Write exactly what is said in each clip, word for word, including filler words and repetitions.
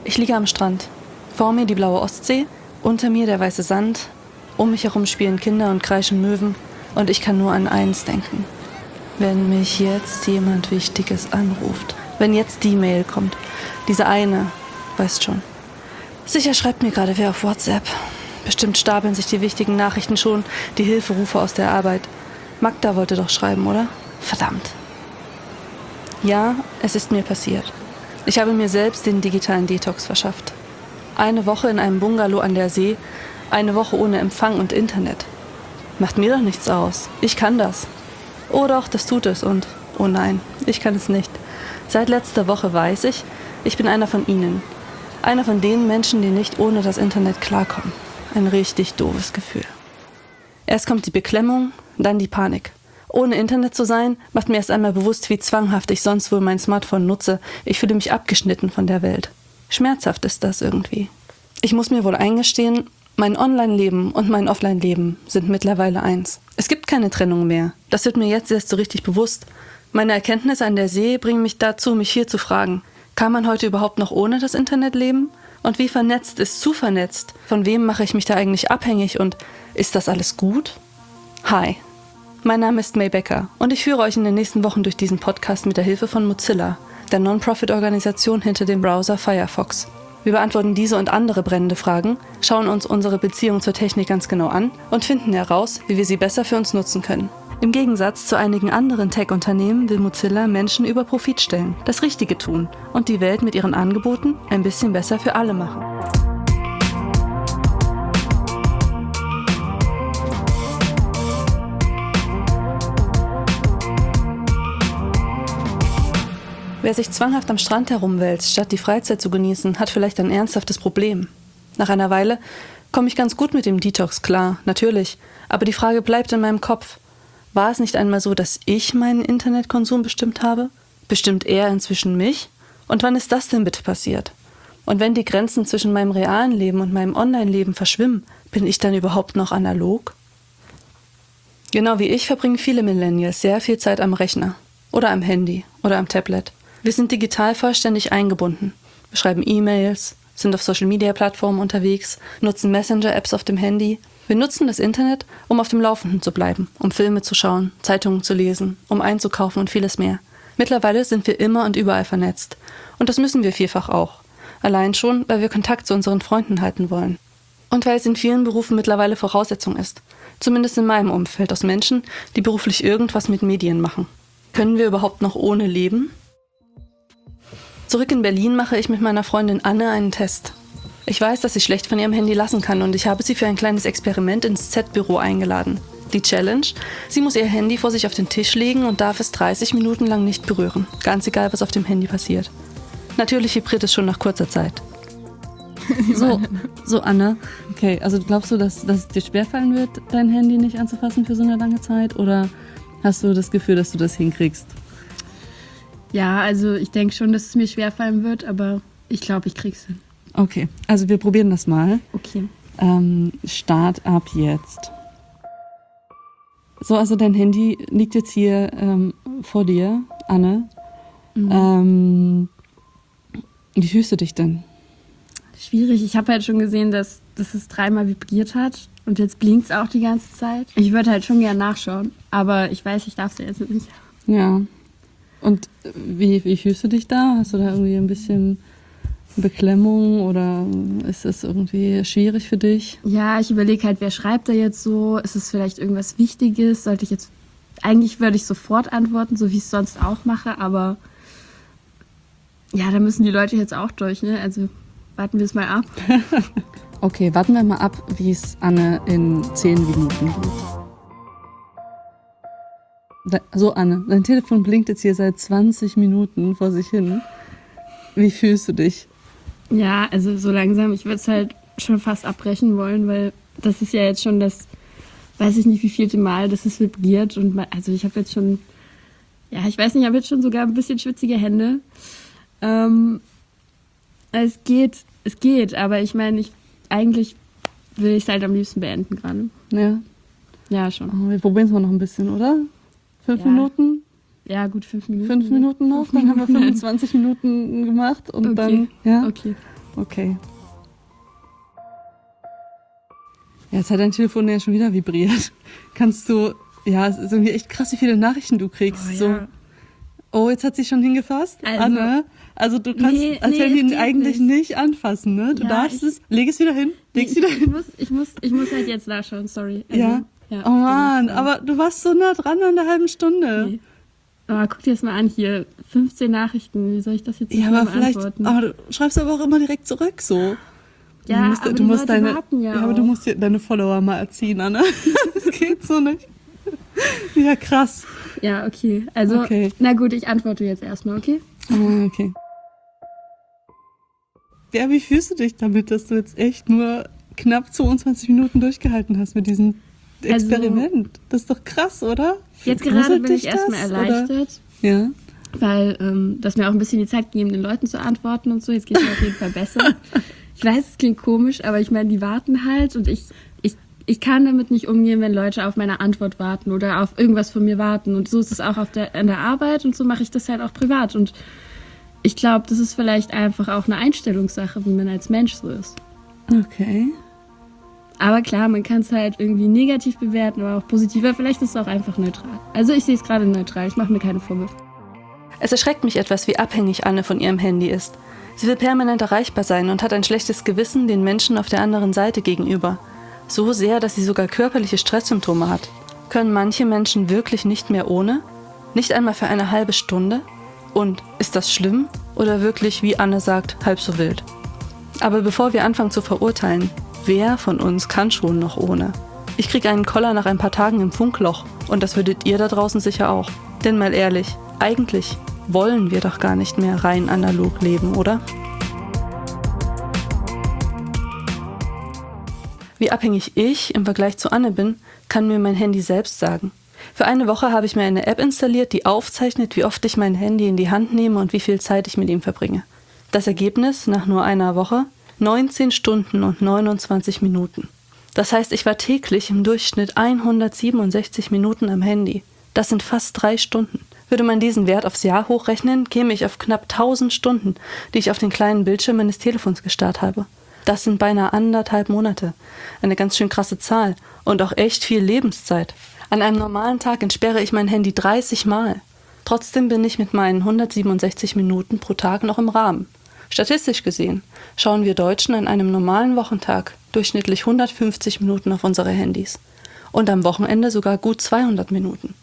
Ich liege am Strand. Vor mir die blaue Ostsee, unter mir der weiße Sand, um mich herum spielen Kinder und kreischen Möwen und ich kann nur an eins denken. Wenn mich jetzt jemand Wichtiges anruft, wenn jetzt die Mail kommt, diese eine, weißt schon. Sicher schreibt mir gerade wer auf WhatsApp. Bestimmt stapeln sich die wichtigen Nachrichten schon, die Hilferufe aus der Arbeit. Magda wollte doch schreiben, oder? Verdammt. Ja, es ist mir passiert. Ich habe mir selbst den digitalen Detox verschafft. Eine Woche in einem Bungalow an der See, eine Woche ohne Empfang und Internet. Macht mir doch nichts aus. Ich kann das. Oh doch, das tut es und oh nein, ich kann es nicht. Seit letzter Woche weiß ich, ich bin einer von ihnen. Einer von den Menschen, die nicht ohne das Internet klarkommen. Ein richtig doofes Gefühl. Erst kommt die Beklemmung, dann die Panik. Ohne Internet zu sein, macht mir erst einmal bewusst, wie zwanghaft ich sonst wohl mein Smartphone nutze. Ich fühle mich abgeschnitten von der Welt. Schmerzhaft ist das irgendwie. Ich muss mir wohl eingestehen, mein Online-Leben und mein Offline-Leben sind mittlerweile eins. Es gibt keine Trennung mehr. Das wird mir jetzt erst so richtig bewusst. Meine Erkenntnisse an der See bringen mich dazu, mich hier zu fragen, kann man heute überhaupt noch ohne das Internet leben? Und wie vernetzt ist zu vernetzt? Von wem mache ich mich da eigentlich abhängig und ist das alles gut? Hi. Mein Name ist May Becker und ich führe euch in den nächsten Wochen durch diesen Podcast mit der Hilfe von Mozilla, der Non-Profit-Organisation hinter dem Browser Firefox. Wir beantworten diese und andere brennende Fragen, schauen uns unsere Beziehung zur Technik ganz genau an und finden heraus, wie wir sie besser für uns nutzen können. Im Gegensatz zu einigen anderen Tech-Unternehmen will Mozilla Menschen über Profit stellen, das Richtige tun und die Welt mit ihren Angeboten ein bisschen besser für alle machen. Wer sich zwanghaft am Strand herumwälzt, statt die Freizeit zu genießen, hat vielleicht ein ernsthaftes Problem. Nach einer Weile komme ich ganz gut mit dem Detox klar, natürlich, aber die Frage bleibt in meinem Kopf. War es nicht einmal so, dass ich meinen Internetkonsum bestimmt habe? Bestimmt er inzwischen mich? Und wann ist das denn bitte passiert? Und wenn die Grenzen zwischen meinem realen Leben und meinem Online-Leben verschwimmen, bin ich dann überhaupt noch analog? Genau wie ich verbringen viele Millennials sehr viel Zeit am Rechner oder am Handy oder am Tablet. Wir sind digital vollständig eingebunden. Wir schreiben E-Mails, sind auf Social-Media-Plattformen unterwegs, nutzen Messenger-Apps auf dem Handy. Wir nutzen das Internet, um auf dem Laufenden zu bleiben, um Filme zu schauen, Zeitungen zu lesen, um einzukaufen und vieles mehr. Mittlerweile sind wir immer und überall vernetzt. Und das müssen wir vielfach auch. Allein schon, weil wir Kontakt zu unseren Freunden halten wollen. Und weil es in vielen Berufen mittlerweile Voraussetzung ist. Zumindest in meinem Umfeld aus Menschen, die beruflich irgendwas mit Medien machen. Können wir überhaupt noch ohne leben? Zurück in Berlin mache ich mit meiner Freundin Anne einen Test. Ich weiß, dass sie schlecht von ihrem Handy lassen kann und ich habe sie für ein kleines Experiment ins Z-Büro eingeladen. Die Challenge? Sie muss ihr Handy vor sich auf den Tisch legen und darf es dreißig Minuten lang nicht berühren. Ganz egal, was auf dem Handy passiert. Natürlich vibriert es schon nach kurzer Zeit. So, so Anne, okay, also glaubst du, dass, dass es dir schwerfallen wird, dein Handy nicht anzufassen für so eine lange Zeit? Oder hast du das Gefühl, dass du das hinkriegst? Ja, also ich denke schon, dass es mir schwerfallen wird, aber ich glaube, ich krieg's hin. Okay, also wir probieren das mal. Okay. Ähm, Start ab jetzt. So, also dein Handy liegt jetzt hier ähm, vor dir, Anne. Mhm. Ähm, wie fühlst du dich denn? Schwierig. Ich habe halt schon gesehen, dass, dass es dreimal vibriert hat und jetzt blinkt es auch die ganze Zeit. Ich würde halt schon gerne nachschauen, aber ich weiß, ich darf es jetzt nicht. Ja. Und wie, wie fühlst du dich da? Hast du da irgendwie ein bisschen Beklemmung oder ist es irgendwie schwierig für dich? Ja, ich überlege halt, wer schreibt da jetzt so? Ist es vielleicht irgendwas Wichtiges? Sollte ich jetzt, eigentlich würde ich sofort antworten, so wie ich es sonst auch mache, aber ja, da müssen die Leute jetzt auch durch, ne? Also warten wir es mal ab. Okay, warten wir mal ab, wie es Anne in zehn Minuten geht. So, Anne, dein Telefon blinkt jetzt hier seit zwanzig Minuten vor sich hin. Wie fühlst du dich? Ja, also so langsam, ich würde es halt schon fast abbrechen wollen, weil das ist ja jetzt schon das, weiß ich nicht wie vielte Mal, dass es vibriert. Und also ich habe jetzt schon, ja, ich weiß nicht, ich habe jetzt schon sogar ein bisschen schwitzige Hände. Ähm, es geht, es geht, aber ich meine, ich, eigentlich will ich es halt am liebsten beenden gerade. Ja. Ja, schon. Oh, wir probieren es mal noch ein bisschen, oder? Fünf ja. Minuten? Ja, gut, fünf Minuten. Fünf Minuten noch, dann haben wir fünfundzwanzig Minuten gemacht und okay. dann, ja? Okay. okay. Ja, jetzt hat dein Telefon ja schon wieder vibriert. Kannst du, ja, es ist irgendwie echt krass, wie viele Nachrichten du kriegst. Oh, so. ja. Oh, jetzt hat sie schon hingefasst, Also, Anne. Also du kannst nee, als nee, Handy es geht eigentlich nicht. nicht anfassen, ne? Du Ja, darfst ich- es, leg es wieder hin, leg es ich, wieder ich, hin. muss, ich, muss, ich muss halt jetzt nachschauen, sorry. Also, Ja? ja Oh Mann, sorry. aber du warst so nah dran an der halben Stunde. Nee. Aber guck dir das mal an hier, fünfzehn Nachrichten, wie soll ich das jetzt Ja, nicht aber vielleicht, beantworten? aber du schreibst aber auch immer direkt zurück, so. Ja, du musst, aber du die musst Leute deine, warten ja aber du auch. musst dir deine Follower mal erziehen, Anne. Das geht so nicht. Ja, krass. Ja, okay. Also, Okay. na gut, ich antworte jetzt erstmal, okay? Ah, okay. Ja, wie fühlst du dich damit, dass du jetzt echt nur knapp zweiundzwanzig Minuten durchgehalten hast mit diesem Also- Experiment? Das ist doch krass, oder? Jetzt gerade Gruselt bin ich dich erstmal das, erleichtert, oder? Ja. weil ähm, das mir auch ein bisschen die Zeit gegeben, den Leuten zu antworten und so. Jetzt geht es mir auf jeden Fall besser. Ich weiß, es klingt komisch, aber ich meine, die warten halt und ich, ich, ich kann damit nicht umgehen, wenn Leute auf meine Antwort warten oder auf irgendwas von mir warten. Und so ist es auch auf der, an der Arbeit und so mache ich das halt auch privat. Und ich glaube, das ist vielleicht einfach auch eine Einstellungssache, wie man als Mensch so ist. Okay. Aber klar, man kann es halt irgendwie negativ bewerten oder auch positiver. Vielleicht ist es auch einfach neutral. Also ich sehe es gerade neutral. Ich mache mir keine Vorwürfe. Es erschreckt mich etwas, wie abhängig Anne von ihrem Handy ist. Sie will permanent erreichbar sein und hat ein schlechtes Gewissen den Menschen auf der anderen Seite gegenüber. So sehr, dass sie sogar körperliche Stresssymptome hat. Können manche Menschen wirklich nicht mehr ohne? Nicht einmal für eine halbe Stunde? Und ist das schlimm oder wirklich, wie Anne sagt, halb so wild? Aber bevor wir anfangen zu verurteilen, wer von uns kann schon noch ohne? Ich kriege einen Koller nach ein paar Tagen im Funkloch und das würdet ihr da draußen sicher auch. Denn mal ehrlich, eigentlich wollen wir doch gar nicht mehr rein analog leben, oder? Wie abhängig ich im Vergleich zu Anne bin, kann mir mein Handy selbst sagen. Für eine Woche habe ich mir eine App installiert, die aufzeichnet, wie oft ich mein Handy in die Hand nehme und wie viel Zeit ich mit ihm verbringe. Das Ergebnis nach nur einer Woche? neunzehn Stunden und neunundzwanzig Minuten. Das heißt, ich war täglich im Durchschnitt hundertsiebenundsechzig Minuten am Handy. Das sind fast drei Stunden. Würde man diesen Wert aufs Jahr hochrechnen, käme ich auf knapp tausend Stunden, die ich auf den kleinen Bildschirm meines Telefons gestarrt habe. Das sind beinahe anderthalb Monate. Eine ganz schön krasse Zahl und auch echt viel Lebenszeit. An einem normalen Tag entsperre ich mein Handy dreißig Mal. Trotzdem bin ich mit meinen hundertsiebenundsechzig Minuten pro Tag noch im Rahmen. Statistisch gesehen schauen wir Deutschen an einem normalen Wochentag durchschnittlich hundertfünfzig Minuten auf unsere Handys und am Wochenende sogar gut zweihundert Minuten.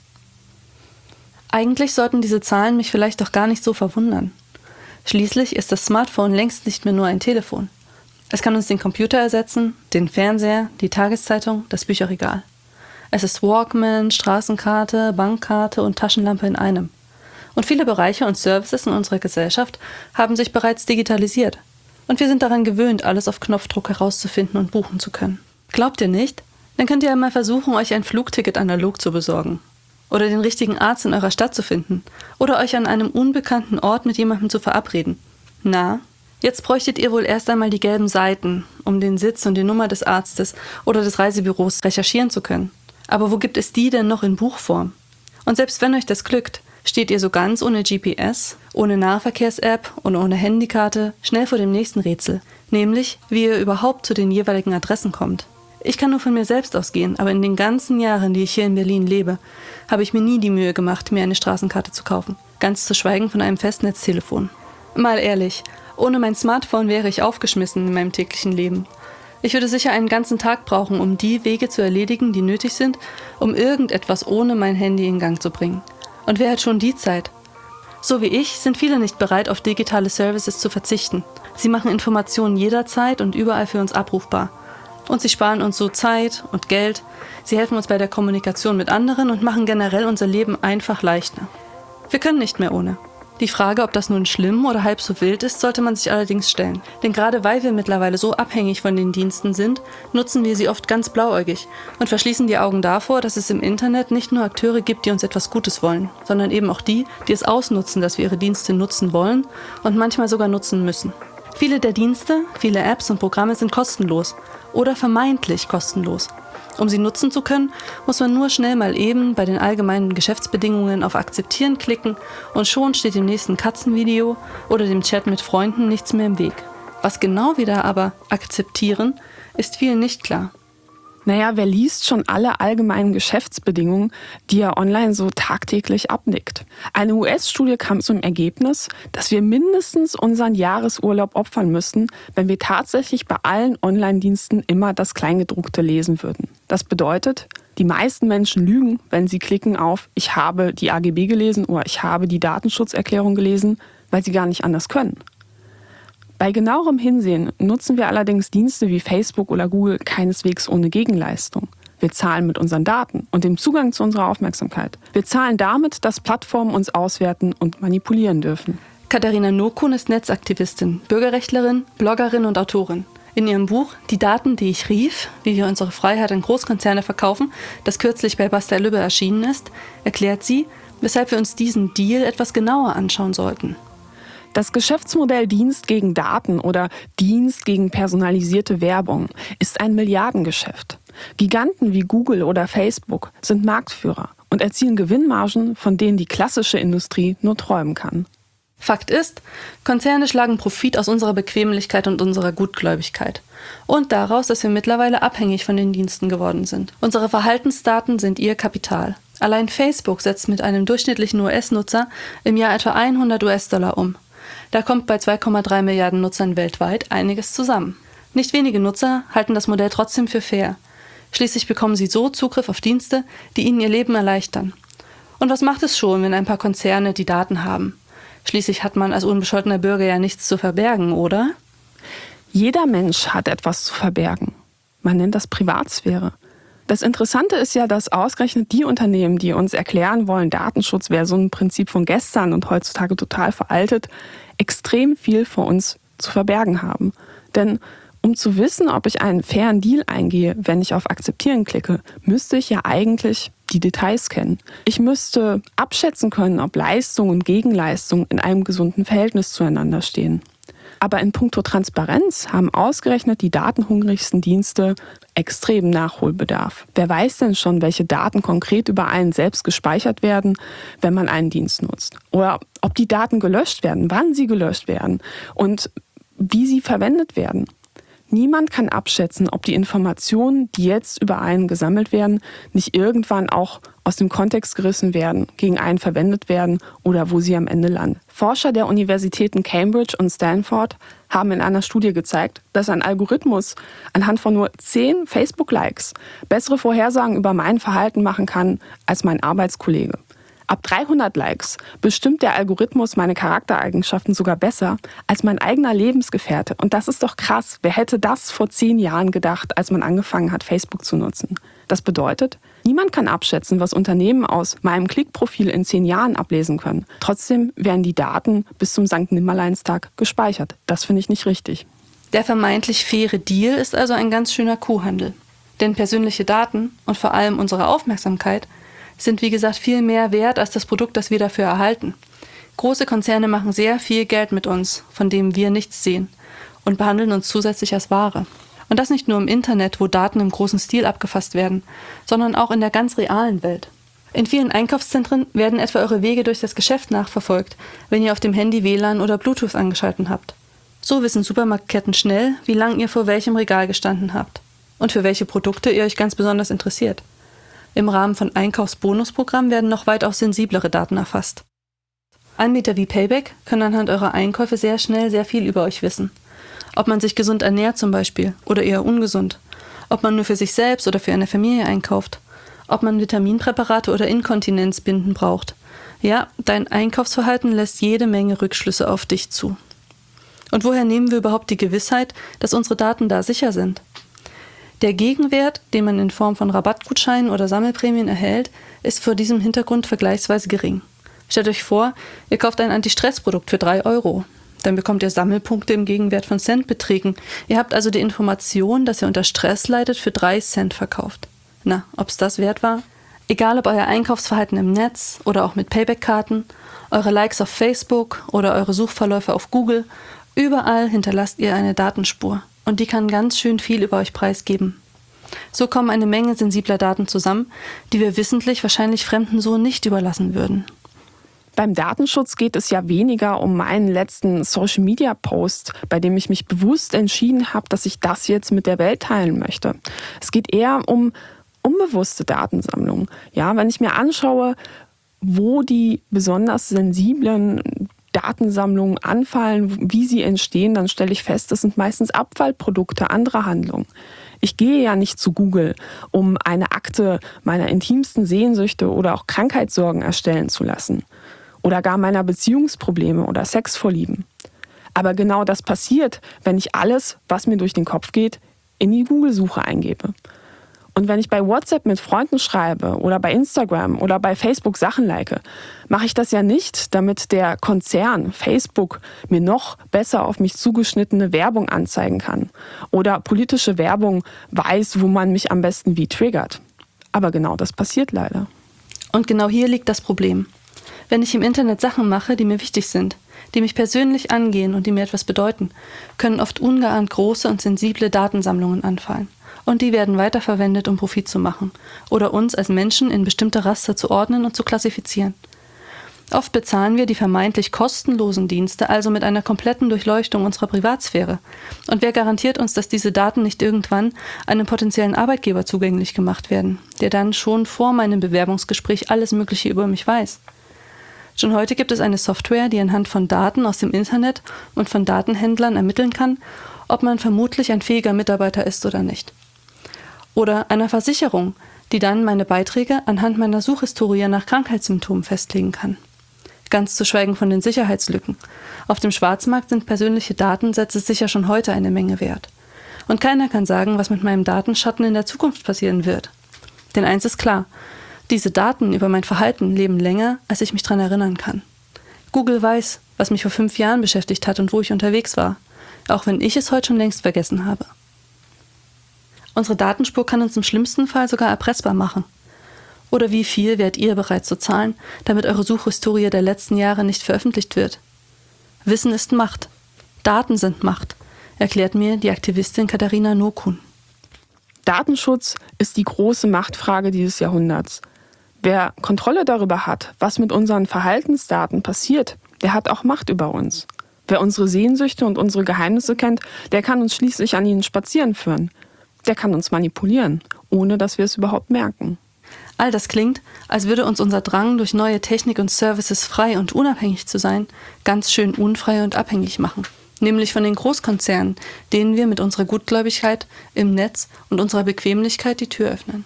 Eigentlich sollten diese Zahlen mich vielleicht doch gar nicht so verwundern. Schließlich ist das Smartphone längst nicht mehr nur ein Telefon. Es kann uns den Computer ersetzen, den Fernseher, die Tageszeitung, das Bücherregal. Es ist Walkman, Straßenkarte, Bankkarte und Taschenlampe in einem. Und viele Bereiche und Services in unserer Gesellschaft haben sich bereits digitalisiert. Und wir sind daran gewöhnt, alles auf Knopfdruck herauszufinden und buchen zu können. Glaubt ihr nicht? Dann könnt ihr einmal versuchen, euch ein Flugticket analog zu besorgen. Oder den richtigen Arzt in eurer Stadt zu finden. Oder euch an einem unbekannten Ort mit jemandem zu verabreden. Na, jetzt bräuchtet ihr wohl erst einmal die gelben Seiten, um den Sitz und die Nummer des Arztes oder des Reisebüros recherchieren zu können. Aber wo gibt es die denn noch in Buchform? Und selbst wenn euch das glückt, steht ihr so ganz ohne G P S, ohne Nahverkehrs-App und ohne Handykarte schnell vor dem nächsten Rätsel, nämlich wie ihr überhaupt zu den jeweiligen Adressen kommt. Ich kann nur von mir selbst ausgehen, aber in den ganzen Jahren, die ich hier in Berlin lebe, habe ich mir nie die Mühe gemacht, mir eine Straßenkarte zu kaufen, ganz zu schweigen von einem Festnetztelefon. Mal ehrlich, ohne mein Smartphone wäre ich aufgeschmissen in meinem täglichen Leben. Ich würde sicher einen ganzen Tag brauchen, um die Wege zu erledigen, die nötig sind, um irgendetwas ohne mein Handy in Gang zu bringen. Und wer hat schon die Zeit? So wie ich sind viele nicht bereit, auf digitale Services zu verzichten. Sie machen Informationen jederzeit und überall für uns abrufbar. Und sie sparen uns so Zeit und Geld. Sie helfen uns bei der Kommunikation mit anderen und machen generell unser Leben einfach leichter. Wir können nicht mehr ohne. Die Frage, ob das nun schlimm oder halb so wild ist, sollte man sich allerdings stellen. Denn gerade weil wir mittlerweile so abhängig von den Diensten sind, nutzen wir sie oft ganz blauäugig und verschließen die Augen davor, dass es im Internet nicht nur Akteure gibt, die uns etwas Gutes wollen, sondern eben auch die, die es ausnutzen, dass wir ihre Dienste nutzen wollen und manchmal sogar nutzen müssen. Viele der Dienste, viele Apps und Programme sind kostenlos oder vermeintlich kostenlos. Um sie nutzen zu können, muss man nur schnell mal eben bei den allgemeinen Geschäftsbedingungen auf Akzeptieren klicken und schon steht dem nächsten Katzenvideo oder dem Chat mit Freunden nichts mehr im Weg. Was genau wir da aber akzeptieren, ist vielen nicht klar. Naja, wer liest schon alle allgemeinen Geschäftsbedingungen, die er online so tagtäglich abnickt? Eine U S-Studie kam zum Ergebnis, dass wir mindestens unseren Jahresurlaub opfern müssten, wenn wir tatsächlich bei allen Online-Diensten immer das Kleingedruckte lesen würden. Das bedeutet, die meisten Menschen lügen, wenn sie klicken auf „Ich habe die A G B gelesen" oder „Ich habe die Datenschutzerklärung gelesen", weil sie gar nicht anders können. Bei genauerem Hinsehen nutzen wir allerdings Dienste wie Facebook oder Google keineswegs ohne Gegenleistung. Wir zahlen mit unseren Daten und dem Zugang zu unserer Aufmerksamkeit. Wir zahlen damit, dass Plattformen uns auswerten und manipulieren dürfen. Katharina Nokun ist Netzaktivistin, Bürgerrechtlerin, Bloggerin und Autorin. In ihrem Buch »Die Daten, die ich rief, wie wir unsere Freiheit an Großkonzerne verkaufen«, das kürzlich bei Bastei-Lübbe erschienen ist, erklärt sie, weshalb wir uns diesen Deal etwas genauer anschauen sollten. Das Geschäftsmodell Dienst gegen Daten oder Dienst gegen personalisierte Werbung ist ein Milliardengeschäft. Giganten wie Google oder Facebook sind Marktführer und erzielen Gewinnmargen, von denen die klassische Industrie nur träumen kann. Fakt ist, Konzerne schlagen Profit aus unserer Bequemlichkeit und unserer Gutgläubigkeit. Und daraus, dass wir mittlerweile abhängig von den Diensten geworden sind. Unsere Verhaltensdaten sind ihr Kapital. Allein Facebook setzt mit einem durchschnittlichen U S-Nutzer im Jahr etwa hundert US-Dollar um. Da kommt bei zwei Komma drei Milliarden Nutzern weltweit einiges zusammen. Nicht wenige Nutzer halten das Modell trotzdem für fair. Schließlich bekommen sie so Zugriff auf Dienste, die ihnen ihr Leben erleichtern. Und was macht es schon, wenn ein paar Konzerne die Daten haben? Schließlich hat man als unbescholtener Bürger ja nichts zu verbergen, oder? Jeder Mensch hat etwas zu verbergen. Man nennt das Privatsphäre. Das Interessante ist ja, dass ausgerechnet die Unternehmen, die uns erklären wollen, Datenschutz wäre so ein Prinzip von gestern und heutzutage total veraltet, extrem viel vor uns zu verbergen haben. Denn um zu wissen, ob ich einen fairen Deal eingehe, wenn ich auf Akzeptieren klicke, müsste ich ja eigentlich die Details kennen. Ich müsste abschätzen können, ob Leistung und Gegenleistung in einem gesunden Verhältnis zueinander stehen. Aber in puncto Transparenz haben ausgerechnet die datenhungrigsten Dienste extremen Nachholbedarf. Wer weiß denn schon, welche Daten konkret über einen selbst gespeichert werden, wenn man einen Dienst nutzt? Oder ob die Daten gelöscht werden, wann sie gelöscht werden und wie sie verwendet werden? Niemand kann abschätzen, ob die Informationen, die jetzt über einen gesammelt werden, nicht irgendwann auch aus dem Kontext gerissen werden, gegen einen verwendet werden oder wo sie am Ende landen. Forscher der Universitäten Cambridge und Stanford haben in einer Studie gezeigt, dass ein Algorithmus anhand von nur zehn Facebook-Likes bessere Vorhersagen über mein Verhalten machen kann als mein Arbeitskollege. Ab dreihundert Likes bestimmt der Algorithmus meine Charaktereigenschaften sogar besser als mein eigener Lebensgefährte. Und das ist doch krass. Wer hätte das vor zehn Jahren gedacht, als man angefangen hat, Facebook zu nutzen? Das bedeutet, niemand kann abschätzen, was Unternehmen aus meinem Klickprofil in zehn Jahren ablesen können. Trotzdem werden die Daten bis zum Sankt Nimmerleinstag gespeichert. Das finde ich nicht richtig. Der vermeintlich faire Deal ist also ein ganz schöner Kuhhandel. Denn persönliche Daten und vor allem unsere Aufmerksamkeit sind wie gesagt viel mehr wert als das Produkt, das wir dafür erhalten. Große Konzerne machen sehr viel Geld mit uns, von dem wir nichts sehen, und behandeln uns zusätzlich als Ware. Und das nicht nur im Internet, wo Daten im großen Stil abgefasst werden, sondern auch in der ganz realen Welt. In vielen Einkaufszentren werden etwa eure Wege durch das Geschäft nachverfolgt, wenn ihr auf dem Handy W L A N oder Bluetooth angeschaltet habt. So wissen Supermarktketten schnell, wie lang ihr vor welchem Regal gestanden habt und für welche Produkte ihr euch ganz besonders interessiert. Im Rahmen von Einkaufsbonusprogrammen werden noch weitaus sensiblere Daten erfasst. Anbieter wie Payback können anhand eurer Einkäufe sehr schnell sehr viel über euch wissen. Ob man sich gesund ernährt zum Beispiel oder eher ungesund. Ob man nur für sich selbst oder für eine Familie einkauft. Ob man Vitaminpräparate oder Inkontinenzbinden braucht. Ja, dein Einkaufsverhalten lässt jede Menge Rückschlüsse auf dich zu. Und woher nehmen wir überhaupt die Gewissheit, dass unsere Daten da sicher sind? Der Gegenwert, den man in Form von Rabattgutscheinen oder Sammelprämien erhält, ist vor diesem Hintergrund vergleichsweise gering. Stellt euch vor, ihr kauft ein Anti-Stress-Produkt für drei Euro. Dann bekommt ihr Sammelpunkte im Gegenwert von Centbeträgen. Ihr habt also die Information, dass ihr unter Stress leidet, für drei Cent verkauft. Na, ob's das wert war? Egal ob euer Einkaufsverhalten im Netz oder auch mit Payback-Karten, eure Likes auf Facebook oder eure Suchverläufe auf Google, überall hinterlasst ihr eine Datenspur. Und die kann ganz schön viel über euch preisgeben. So kommen eine Menge sensibler Daten zusammen, die wir wissentlich wahrscheinlich Fremden so nicht überlassen würden. Beim Datenschutz geht es ja weniger um meinen letzten Social-Media-Post, bei dem ich mich bewusst entschieden habe, dass ich das jetzt mit der Welt teilen möchte. Es geht eher um unbewusste Datensammlung. Ja, wenn ich mir anschaue, wo die besonders sensiblen Datensammlungen anfallen, wie sie entstehen, dann stelle ich fest, das sind meistens Abfallprodukte anderer Handlungen. Ich gehe ja nicht zu Google, um eine Akte meiner intimsten Sehnsüchte oder auch Krankheitssorgen erstellen zu lassen. Oder gar meiner Beziehungsprobleme oder Sexvorlieben. Aber genau das passiert, wenn ich alles, was mir durch den Kopf geht, in die Google-Suche eingebe. Und wenn ich bei WhatsApp mit Freunden schreibe oder bei Instagram oder bei Facebook Sachen like, mache ich das ja nicht, damit der Konzern Facebook mir noch besser auf mich zugeschnittene Werbung anzeigen kann oder politische Werbung weiß, wo man mich am besten wie triggert. Aber genau das passiert leider. Und genau hier liegt das Problem. Wenn ich im Internet Sachen mache, die mir wichtig sind, die mich persönlich angehen und die mir etwas bedeuten, können oft ungeahnt große und sensible Datensammlungen anfallen. Und die werden weiterverwendet, um Profit zu machen oder uns als Menschen in bestimmte Raster zu ordnen und zu klassifizieren. Oft bezahlen wir die vermeintlich kostenlosen Dienste also mit einer kompletten Durchleuchtung unserer Privatsphäre. Und wer garantiert uns, dass diese Daten nicht irgendwann einem potenziellen Arbeitgeber zugänglich gemacht werden, der dann schon vor meinem Bewerbungsgespräch alles Mögliche über mich weiß? Schon heute gibt es eine Software, die anhand von Daten aus dem Internet und von Datenhändlern ermitteln kann, ob man vermutlich ein fähiger Mitarbeiter ist oder nicht. Oder einer Versicherung, die dann meine Beiträge anhand meiner Suchhistorie nach Krankheitssymptomen festlegen kann. Ganz zu schweigen von den Sicherheitslücken. Auf dem Schwarzmarkt sind persönliche Datensätze sicher schon heute eine Menge wert. Und keiner kann sagen, was mit meinem Datenschatten in der Zukunft passieren wird. Denn eins ist klar: Diese Daten über mein Verhalten leben länger, als ich mich daran erinnern kann. Google weiß, was mich vor fünf Jahren beschäftigt hat und wo ich unterwegs war, auch wenn ich es heute schon längst vergessen habe. Unsere Datenspur kann uns im schlimmsten Fall sogar erpressbar machen. Oder wie viel wärt ihr bereit zu zahlen, damit eure Suchhistorie der letzten Jahre nicht veröffentlicht wird? Wissen ist Macht. Daten sind Macht, erklärt mir die Aktivistin Katharina Nokun. Datenschutz ist die große Machtfrage dieses Jahrhunderts. Wer Kontrolle darüber hat, was mit unseren Verhaltensdaten passiert, der hat auch Macht über uns. Wer unsere Sehnsüchte und unsere Geheimnisse kennt, der kann uns schließlich an ihnen spazieren führen. Der kann uns manipulieren, ohne dass wir es überhaupt merken. All das klingt, als würde uns unser Drang, durch neue Technik und Services frei und unabhängig zu sein, ganz schön unfrei und abhängig machen. Nämlich von den Großkonzernen, denen wir mit unserer Gutgläubigkeit im Netz und unserer Bequemlichkeit die Tür öffnen.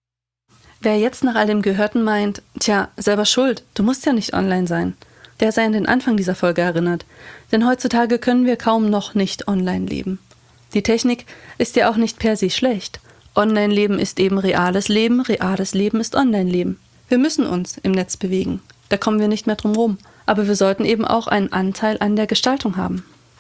Wer jetzt nach all dem Gehörten meint, tja, selber schuld, du musst ja nicht online sein, der sei an den Anfang dieser Folge erinnert. Denn heutzutage können wir kaum noch nicht online leben. Die Technik ist ja auch nicht per se schlecht. Online-Leben ist eben reales Leben, reales Leben ist Online-Leben. Wir müssen uns im Netz bewegen, da kommen wir nicht mehr drum rum. Aber wir sollten eben auch einen Anteil an der Gestaltung haben.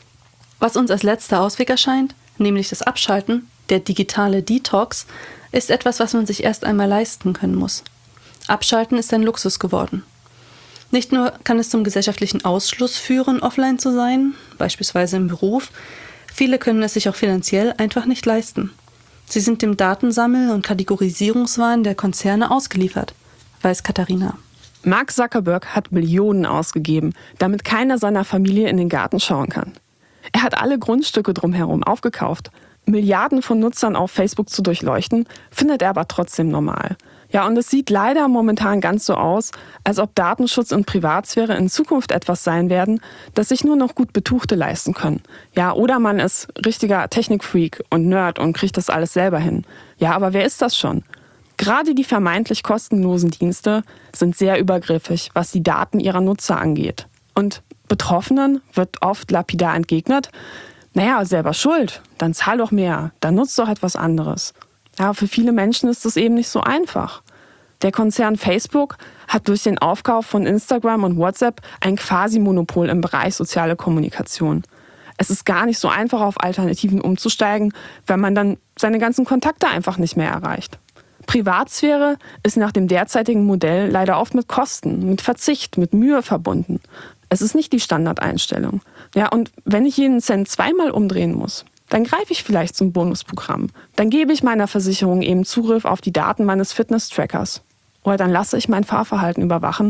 Was uns als letzter Ausweg erscheint, nämlich das Abschalten, der digitale Detox, ist etwas, was man sich erst einmal leisten können muss. Abschalten ist ein Luxus geworden. Nicht nur kann es zum gesellschaftlichen Ausschluss führen, offline zu sein, beispielsweise im Beruf, viele können es sich auch finanziell einfach nicht leisten. Sie sind dem Datensammel- und Kategorisierungswahn der Konzerne ausgeliefert, weiß Katharina. Mark Zuckerberg hat Millionen ausgegeben, damit keiner seiner Familie in den Garten schauen kann. Er hat alle Grundstücke drumherum aufgekauft. Milliarden von Nutzern auf Facebook zu durchleuchten, findet er aber trotzdem normal. Ja, und es sieht leider momentan ganz so aus, als ob Datenschutz und Privatsphäre in Zukunft etwas sein werden, das sich nur noch gut Betuchte leisten können. Ja, oder man ist richtiger Technikfreak und Nerd und kriegt das alles selber hin. Ja, aber wer ist das schon? Gerade die vermeintlich kostenlosen Dienste sind sehr übergriffig, was die Daten ihrer Nutzer angeht. Und Betroffenen wird oft lapidar entgegnet: Naja, selber schuld, dann zahl doch mehr, dann nutzt doch etwas anderes. Ja, für viele Menschen ist das eben nicht so einfach. Der Konzern Facebook hat durch den Aufkauf von Instagram und WhatsApp ein Quasi-Monopol im Bereich soziale Kommunikation. Es ist gar nicht so einfach, auf Alternativen umzusteigen, wenn man dann seine ganzen Kontakte einfach nicht mehr erreicht. Privatsphäre ist nach dem derzeitigen Modell leider oft mit Kosten, mit Verzicht, mit Mühe verbunden. Es ist nicht die Standardeinstellung. Ja, und wenn ich jeden Cent zweimal umdrehen muss, dann greife ich vielleicht zum Bonusprogramm. Dann gebe ich meiner Versicherung eben Zugriff auf die Daten meines Fitness-Trackers. Oder dann lasse ich mein Fahrverhalten überwachen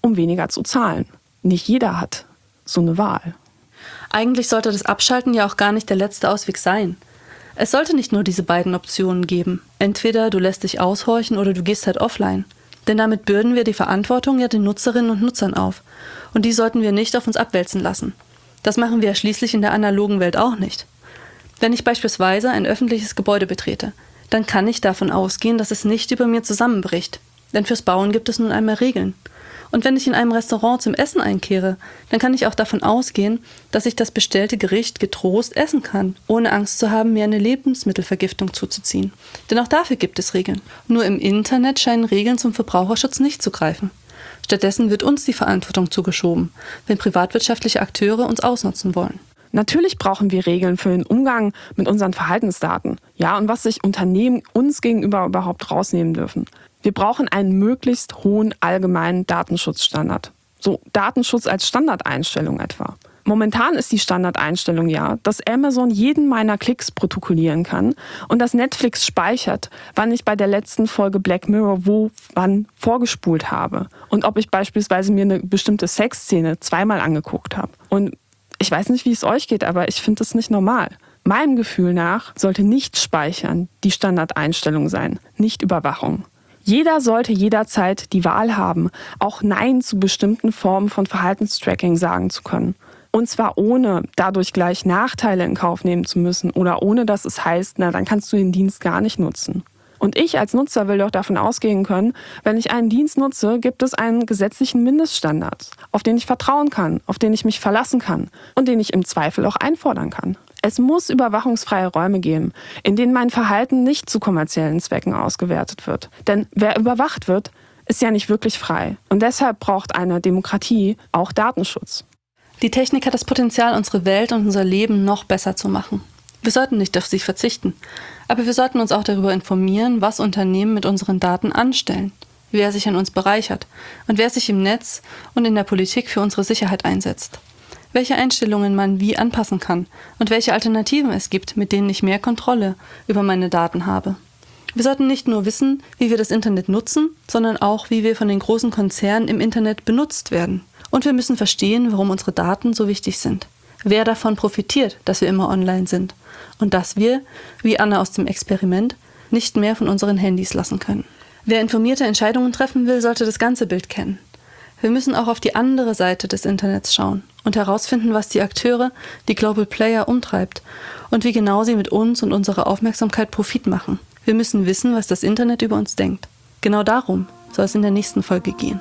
um weniger zu zahlen. Nicht jeder hat so eine Wahl. Eigentlich sollte das Abschalten ja auch gar nicht der letzte Ausweg sein. Es sollte nicht nur diese beiden Optionen geben. Entweder du lässt dich aushorchen oder du gehst halt offline. Denn damit bürden wir die Verantwortung ja den Nutzerinnen und Nutzern auf. Und die sollten wir nicht auf uns abwälzen lassen. Das machen wir ja schließlich in der analogen Welt auch nicht. Wenn ich beispielsweise ein öffentliches Gebäude betrete, dann kann ich davon ausgehen, dass es nicht über mir zusammenbricht. Denn fürs Bauen gibt es nun einmal Regeln. Und wenn ich in einem Restaurant zum Essen einkehre, dann kann ich auch davon ausgehen, dass ich das bestellte Gericht getrost essen kann, ohne Angst zu haben, mir eine Lebensmittelvergiftung zuzuziehen. Denn auch dafür gibt es Regeln. Nur im Internet scheinen Regeln zum Verbraucherschutz nicht zu greifen. Stattdessen wird uns die Verantwortung zugeschoben, wenn privatwirtschaftliche Akteure uns ausnutzen wollen. Natürlich brauchen wir Regeln für den Umgang mit unseren Verhaltensdaten. Ja, und was sich Unternehmen uns gegenüber überhaupt rausnehmen dürfen. Wir brauchen einen möglichst hohen allgemeinen Datenschutzstandard. So Datenschutz als Standardeinstellung etwa. Momentan ist die Standardeinstellung ja, dass Amazon jeden meiner Klicks protokollieren kann und dass Netflix speichert, wann ich bei der letzten Folge Black Mirror wo, wann vorgespult habe und ob ich beispielsweise mir eine bestimmte Sexszene zweimal angeguckt habe. Und ich weiß nicht, wie es euch geht, aber ich finde das nicht normal. Meinem Gefühl nach sollte nicht speichern die Standardeinstellung sein, nicht Überwachung. Jeder sollte jederzeit die Wahl haben, auch Nein zu bestimmten Formen von Verhaltenstracking sagen zu können. Und zwar ohne dadurch gleich Nachteile in Kauf nehmen zu müssen oder ohne, dass es heißt, na, dann kannst du den Dienst gar nicht nutzen. Und ich als Nutzer will doch davon ausgehen können, wenn ich einen Dienst nutze, gibt es einen gesetzlichen Mindeststandard, auf den ich vertrauen kann, auf den ich mich verlassen kann und den ich im Zweifel auch einfordern kann. Es muss überwachungsfreie Räume geben, in denen mein Verhalten nicht zu kommerziellen Zwecken ausgewertet wird. Denn wer überwacht wird, ist ja nicht wirklich frei. Und deshalb braucht eine Demokratie auch Datenschutz. Die Technik hat das Potenzial, unsere Welt und unser Leben noch besser zu machen. Wir sollten nicht auf sie verzichten. Aber wir sollten uns auch darüber informieren, was Unternehmen mit unseren Daten anstellen, wer sich an uns bereichert und wer sich im Netz und in der Politik für unsere Sicherheit einsetzt. Welche Einstellungen man wie anpassen kann und welche Alternativen es gibt, mit denen ich mehr Kontrolle über meine Daten habe. Wir sollten nicht nur wissen, wie wir das Internet nutzen, sondern auch, wie wir von den großen Konzernen im Internet benutzt werden. Und wir müssen verstehen, warum unsere Daten so wichtig sind. Wer davon profitiert, dass wir immer online sind und dass wir, wie Anna aus dem Experiment, nicht mehr von unseren Handys lassen können. Wer informierte Entscheidungen treffen will, sollte das ganze Bild kennen. Wir müssen auch auf die andere Seite des Internets schauen und herausfinden, was die Akteure, die Global Player umtreibt und wie genau sie mit uns und unserer Aufmerksamkeit Profit machen. Wir müssen wissen, was das Internet über uns denkt. Genau darum soll es in der nächsten Folge gehen.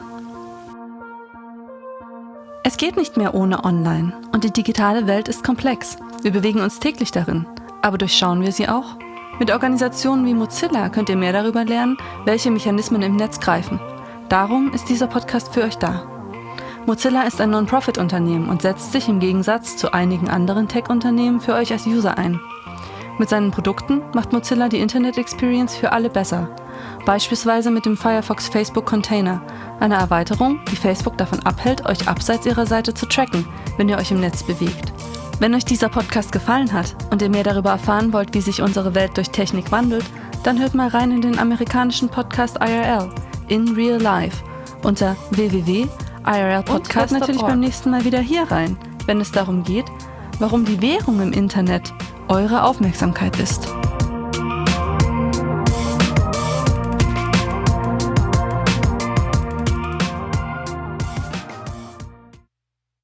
Es geht nicht mehr ohne Online und die digitale Welt ist komplex. Wir bewegen uns täglich darin, aber durchschauen wir sie auch? Mit Organisationen wie Mozilla könnt ihr mehr darüber lernen, welche Mechanismen im Netz greifen. Darum ist dieser Podcast für euch da. Mozilla ist ein Non-Profit-Unternehmen und setzt sich im Gegensatz zu einigen anderen Tech-Unternehmen für euch als User ein. Mit seinen Produkten macht Mozilla die Internet-Experience für alle besser. Beispielsweise mit dem Firefox Facebook Container, einer Erweiterung, die Facebook davon abhält, euch abseits ihrer Seite zu tracken, wenn ihr euch im Netz bewegt. Wenn euch dieser Podcast gefallen hat und ihr mehr darüber erfahren wollt, wie sich unsere Welt durch Technik wandelt, dann hört mal rein in den amerikanischen Podcast I R L, In Real Life, unter w w w punkt i r l podcast punkt org. Und hört natürlich beim nächsten Mal wieder hier rein, wenn es darum geht, warum die Währung im Internet eure Aufmerksamkeit ist.